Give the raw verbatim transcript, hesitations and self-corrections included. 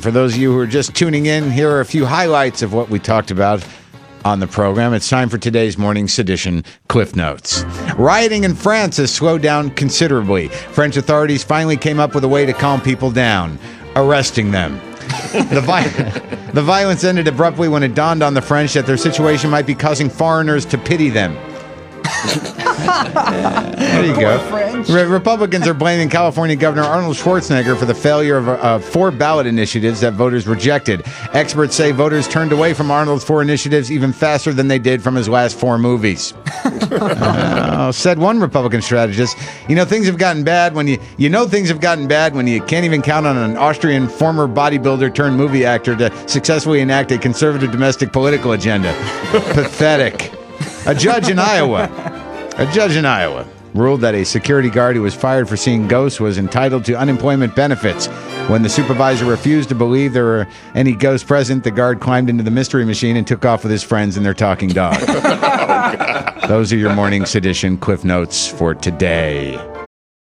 For those of you who are just tuning in, here are a few highlights of what we talked about on the program. It's time for today's morning sedition Cliff Notes. Rioting in France has slowed down considerably. French authorities finally came up with a way to calm people down, arresting them. The, vi- the violence ended abruptly when it dawned on the French that their situation might be causing foreigners to pity them. There you go. Re- Republicans are blaming California Governor Arnold Schwarzenegger for the failure of uh, four ballot initiatives that voters rejected. Experts say voters turned away from Arnold's four initiatives even faster than they did from his last four movies. uh, said one Republican strategist, you know, things have gotten bad when you, you know things have gotten bad when you can't even count on an Austrian former bodybuilder turned movie actor to successfully enact a conservative domestic political agenda. Pathetic. A judge in Iowa, a judge in Iowa ruled that a security guard who was fired for seeing ghosts was entitled to unemployment benefits. When the supervisor refused to believe there were any ghosts present, the guard climbed into the mystery machine and took off with his friends and their talking dog. Oh, those are your morning sedition Cliff Notes for today.